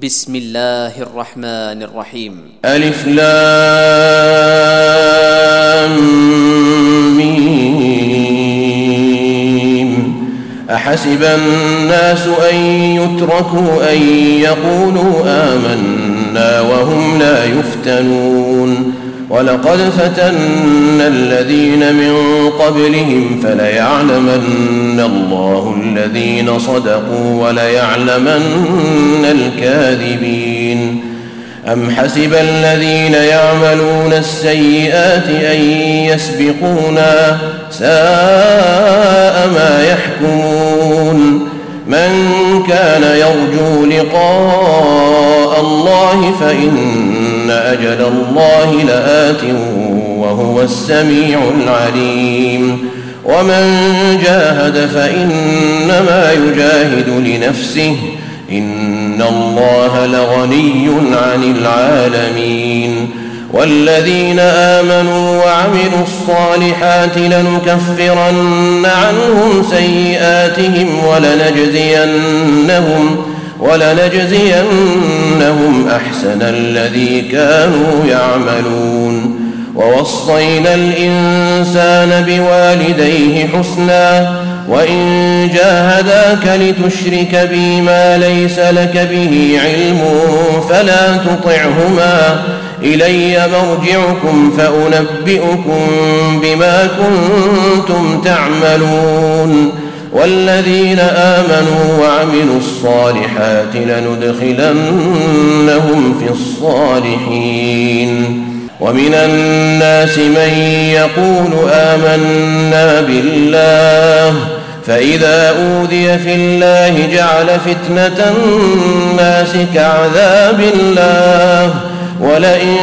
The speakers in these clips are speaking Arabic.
بسم الله الرحمن الرحيم. ألف لام ميم. أحسب الناس أن يتركوا أن يقولوا آمنا وهم لا يفتنون ولقد فتنا الذين من قبلهم فليعلمن الله الذين صدقوا وليعلمن الكاذبين. أم حسب الذين يعملون السيئات أن يسبقونا ساء ما يحكمون. من كان يرجو لقاء الله فإن أجل الله لآت وهو السميع العليم. ومن جاهد فإنما يجاهد لنفسه إن الله لغني عن العالمين. والذين آمنوا وعملوا الصالحات لنكفرن عنهم سيئاتهم ولنجزينهم أحسن الذي كانوا يعملون. ووصينا الإنسان بوالديه حسنا وإن جاهداك لتشرك بي ما ليس لك به علم فلا تطعهما إلي مرجعكم فأنبئكم بما كنتم تعملون. والذين آمنوا وعملوا الصالحات لندخلنهم في الصالحين. ومن الناس من يقول آمنا بالله فإذا أوذي في الله جعل فتنة الناس كعذاب الله ولئن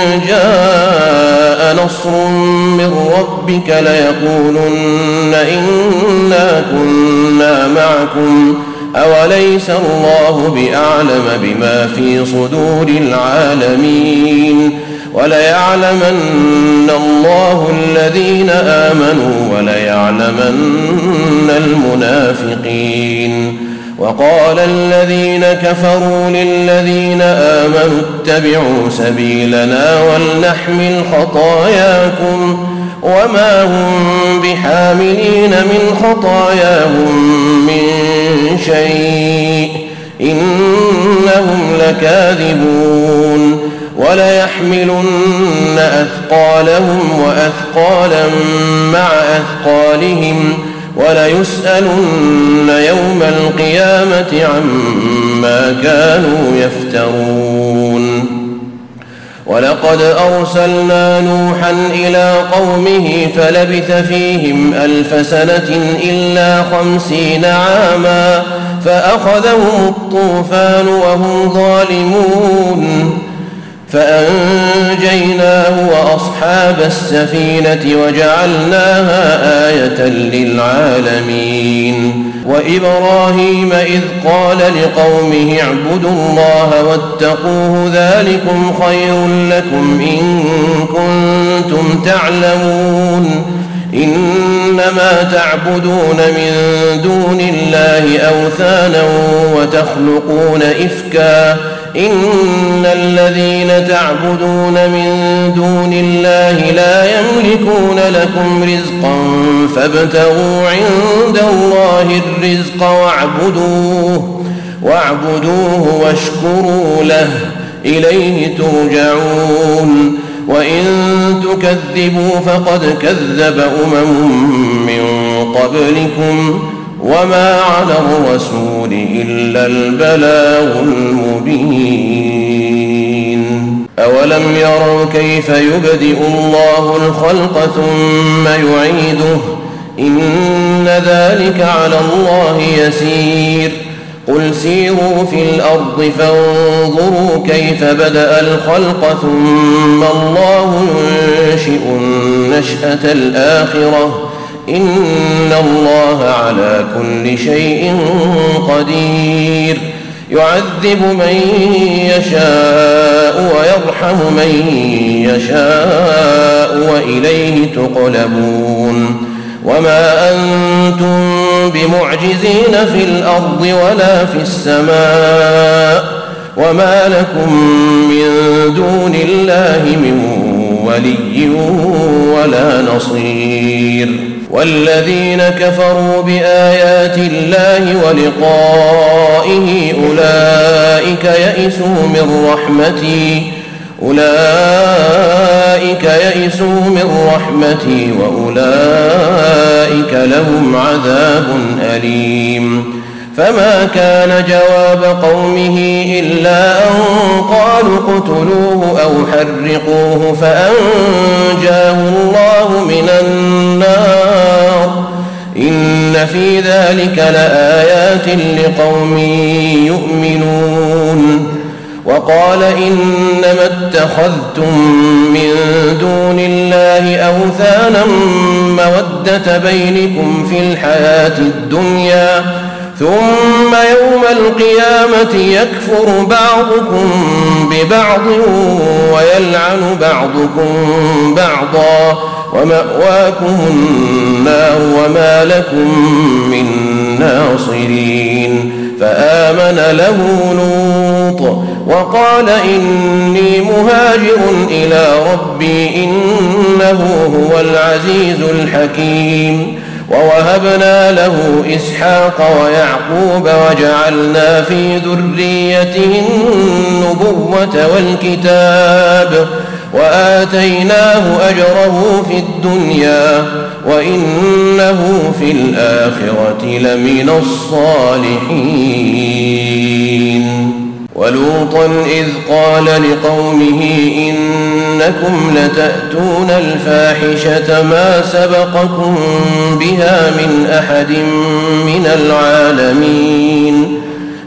جاء نصر من ربك ليقولن إنا كنا معكم أوليس الله بأعلم بما في صدور العالمين. وليعلمن الله الذين آمنوا وليعلمن المنافقين. وقال الذين كفروا للذين آمنوا اتبعوا سبيلنا ولنحمل خطاياكم وما هم بحاملين من خطاياهم من شيء إنهم لكاذبون. وليحملن أثقالهم وأثقالا مع أثقالهم وليسألن يوم القيامة عما كانوا يفترون. ولقد أرسلنا نوحا إلى قومه فلبث فيهم 1000 سنة إلا 50 عاما فأخذهم الطوفان وهم ظالمون فأنجيناه وأصحاب السفينة وجعلناها آية للعالمين. وإبراهيم إذ قال لقومه اعبدوا الله واتقوه ذلكم خير لكم إن كنتم تعلمون. إنما تعبدون من دون الله أوثانا وتخلقون إفكا إن الذين تعبدون من دون الله لا يملكون لكم رزقا فابتغوا عند الله الرزق واعبدوه واشكروا له إليه ترجعون. وإن تكذبوا فقد كذب من قبلكم وما على الرسول إلا البلاغ المبين. أولم يروا كيف يبدئ الله الخلق ثم يعيده إن ذلك على الله يسير. قل سيروا في الأرض فانظروا كيف بدأ الخلق ثم الله ينشئ النشأة الآخرة إن الله على كل شيء قدير. يعذب من يشاء ويرحم من يشاء وإليه تقلبون. وما أنتم بمعجزين في الأرض ولا في السماء وما لكم من دون الله من ولي ولا نصير. والذين كفروا بآيات الله ولقائه أولئك يئسوا من رحمتي وأولئك لهم عذاب أليم. فما كان جواب قومه إلا أن قالوا اقتلوه أو حرقوه فأنجاه الله من النار. إن في ذلك لآيات لقوم يؤمنون. وقال إنما اتخذتم من دون الله أوثانا مودة بينكم في الحياة الدنيا ثم يوم القيامة يكفر بعضكم ببعض ويلعن بعضكم بعضا ومأواكم النار وما لكم من ناصرين. فآمن له لوط وقال إني مهاجر إلى ربي إنه هو العزيز الحكيم. ووهبنا له إسحاق ويعقوب وجعلنا في ذريته النبوة والكتاب وآتيناه أجره في الدنيا وإنه في الآخرة لمن الصالحين. ولوطا إذ قال لقومه إنكم لتأتون الفاحشة ما سبقكم بها من أحد من العالمين.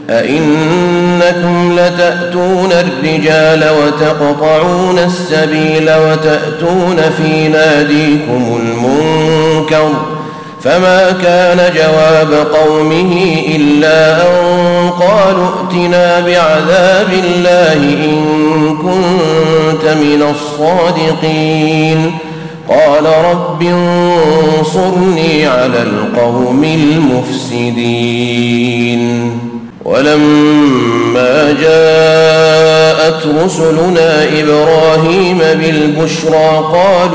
أئنكم لتأتون الرجال وتقطعون السبيل وتأتون في ناديكم المنكر. فما كان جواب قومه إلا أن قالوا ائتنا بعذاب الله إن كنت من الصادقين. قال رب انصرني على القوم المفسدين. ولما جاءت رسلنا إبراهيم بالبشرى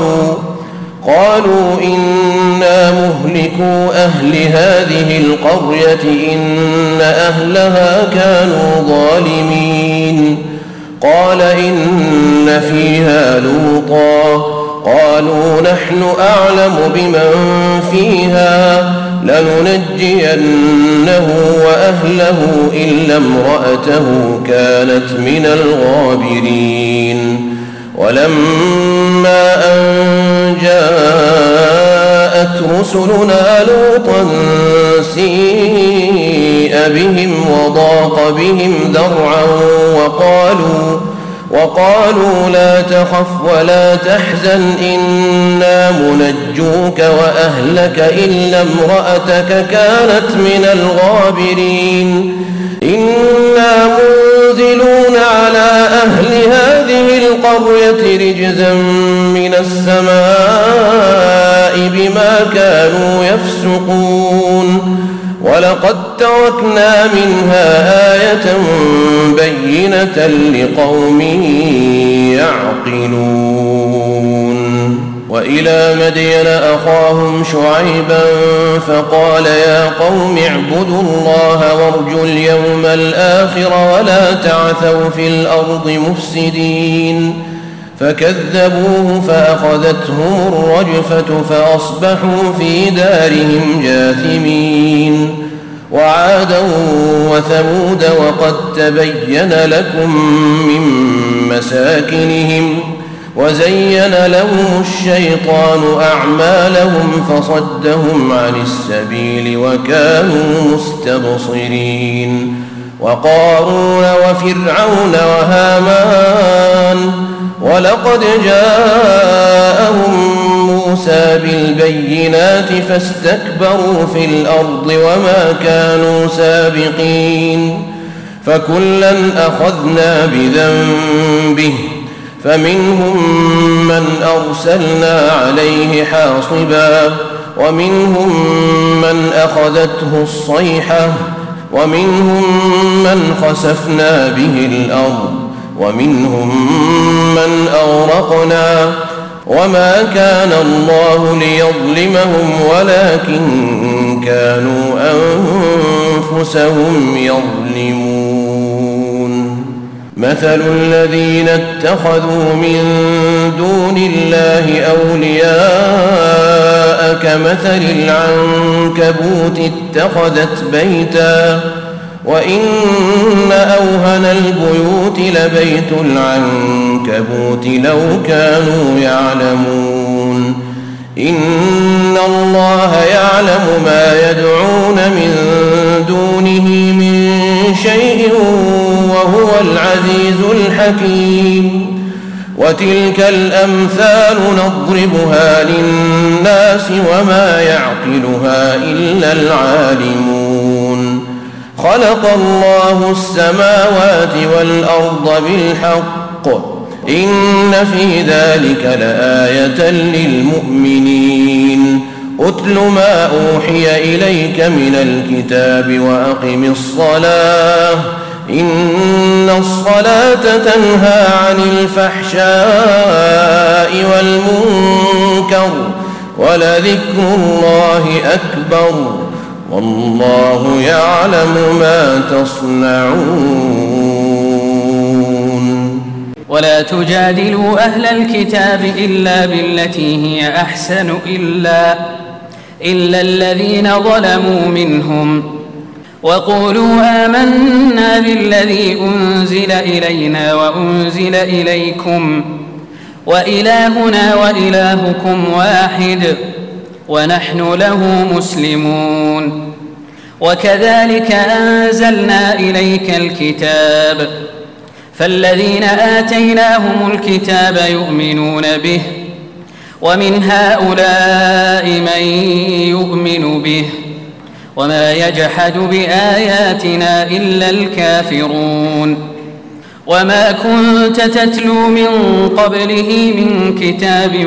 قالوا إنا مهلكو أهل هذه القرية إن أهلها كانوا ظالمين. قال إن فيها لوطا قالوا نحن أعلم بمن فيها لننجينه وأهله إلا امرأته كانت من الغابرين. ولما أن جاءت رسلنا لوطا سيء بهم وضاق بهم ذرعا وقالوا لا تخف ولا تحزن إنا منجوك وأهلك إلا امرأتك كانت من الغابرين. إنا منزلون على أهل هذه القرية رجزا من السماء بما كانوا يفسقون. ولقد تركنا منها آية بينة لقوم يعقلون. وإلى مدين أخاهم شعيبا فقال يا قوم اعبدوا الله وارجوا اليوم الآخر ولا تعثوا في الأرض مفسدين. فكذبوه فأخذتهم الرجفة فأصبحوا في دارهم جاثمين. وعادا وثمود وقد تبين لكم من مساكنهم وزين لهم الشيطان أعمالهم فصدهم عن السبيل وكانوا مستبصرين. وقارون وفرعون وهامان ولقد جاءهم موسى بالبينات فاستكبروا في الأرض وما كانوا سابقين. فكلا أخذنا بذنبه فمنهم من أرسلنا عليه حاصبا ومنهم من أخذته الصيحة ومنهم من خسفنا به الأرض ومنهم من أغرقنا وما كان الله ليظلمهم ولكن كانوا أنفسهم يظلمون مثل الذين اتخذوا من دون الله أولياء كمثل العنكبوت اتخذت بيتا وإن أوهن البيوت لبيت العنكبوت لو كانوا يعلمون إن الله يعلم ما يدعون من دونه من شيء وهو العزيز الحكيم وتلك الأمثال نضربها للناس وما يعقلها إلا العالمون خلق الله السماوات والأرض بالحق إن في ذلك لآية للمؤمنين أتل ما أوحي إليك من الكتاب وأقم الصلاة إن الصلاة تنهى عن الفحشاء والمنكر ولذكر الله أكبر والله يعلم ما تصنعون ولا تجادلوا أهل الكتاب إلا بالتي هي أحسن إلا الذين ظلموا منهم وقولوا آمنا بالذي أنزل إلينا وأنزل إليكم وإلهنا وإلهكم واحد ونحن له مسلمون وكذلك أنزلنا إليك الكتاب فالذين آتيناهم الكتاب يؤمنون به ومن هؤلاء من يؤمن به وما يجحد بآياتنا إلا الكافرون وما كنت تتلو من قبله من كتاب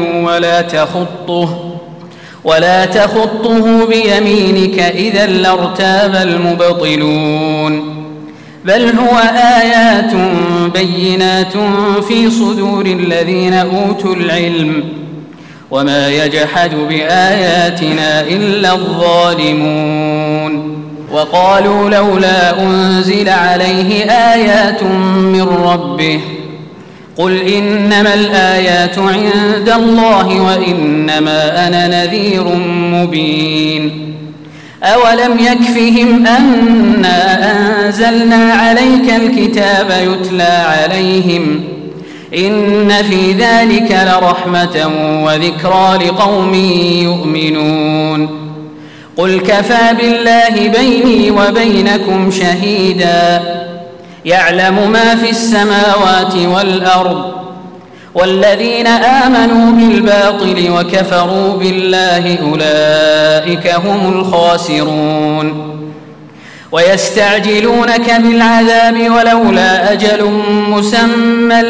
ولا تخطه بيمينك إذا لارتاب المبطلون بل هو آيات بينات في صدور الذين أوتوا العلم وما يجحد بآياتنا إلا الظالمون وقالوا لولا أنزل عليه آيات من ربه قل إنما الآيات عند الله وإنما أنا نذير مبين أولم يكفهم أنا أنزلنا عليك الكتاب يتلى عليهم إن في ذلك لرحمة وذكرى لقوم يؤمنون قل كفى بالله بيني وبينكم شهيدا يعلم ما في السماوات والأرض والذين آمنوا بالباطل وكفروا بالله أولئك هم الخاسرون ويستعجلونك بالعذاب ولولا أجل مسمى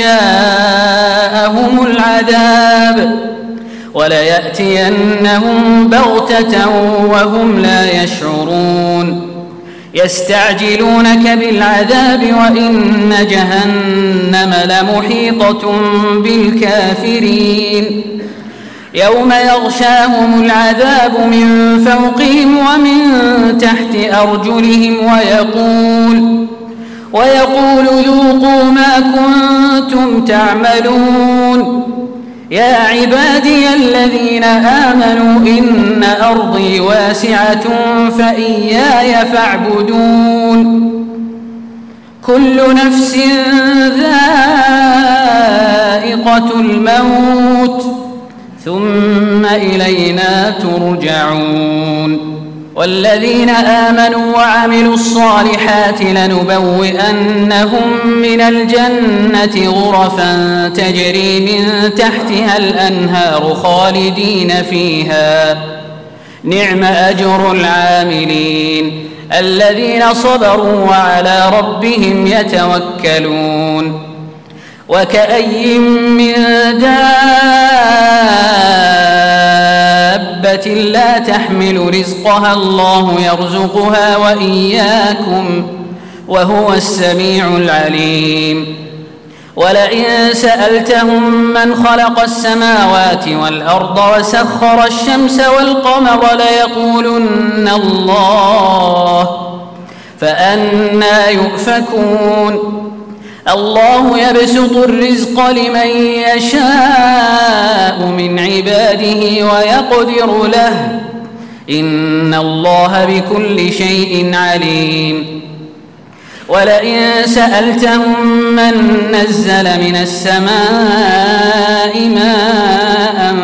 لجاءهم العذاب وليأتينهم بغتة وهم لا يشعرون يستعجلونك بالعذاب وإن جهنم لمحيطة بالكافرين يوم يغشاهم العذاب من فوقهم ومن تحت أرجلهم ويقول ذوقوا ما كنتم تعملون يا عبادي الذين آمنوا إن أرضي واسعة فإياي فاعبدون كل نفس ذائقة الموت ثم إلينا ترجعون والذين آمنوا وعملوا الصالحات لنبوئنهم من الجنة غرفا تجري من تحتها الأنهار خالدين فيها نعم أجر العاملين الذين صبروا وعلى ربهم يتوكلون وكأي من دابة دابة لا تحمل رزقها الله يرزقها وإياكم وهو السميع العليم. ولئن سألتهم من خلق السماوات والأرض وسخر الشمس والقمر ليقولن الله فأنى يؤفكون. الله يبسط الرزق لمن يشاء من عباده ويقدر له إن الله بكل شيء عليم. ولئن سألتهم من نزل من السماء ماء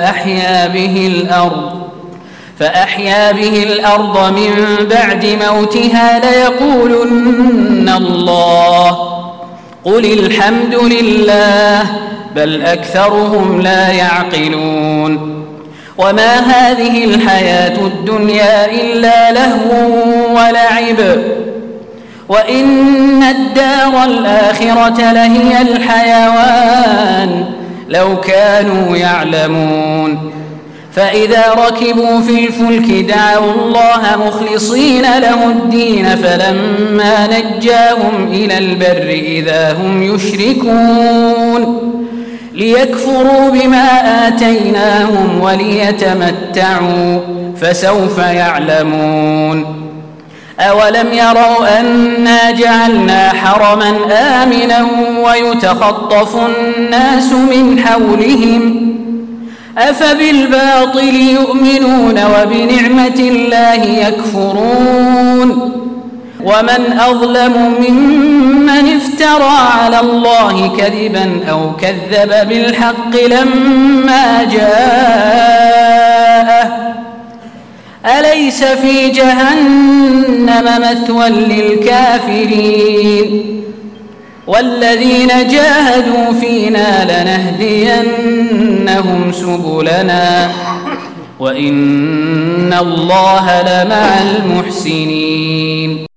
فأحيا به الأرض من بعد موتها ليقولن الله قل الحمد لله بل أكثرهم لا يعقلون. وما هذه الحياة الدنيا إلا لهو ولعب وإن الدار الآخرة لهي الحيوان لو كانوا يعلمون. فإذا ركبوا في الفلك دعوا الله مخلصين له الدين فلما نجاهم إلى البر إذا هم يشركون ليكفروا بما آتيناهم وليتمتعوا فسوف يعلمون. أولم يروا أنا جعلنا حرما آمنا ويتخطف الناس من حولهم أفبالباطل يؤمنون وبنعمة الله يكفرون. ومن أظلم ممن افترى على الله كذبا أو كذب بالحق لما جاءه أليس في جهنم مثوى للكافرين. والذين جاهدوا فينا لنهدينهم سبلنا وإن الله لمع المحسنين.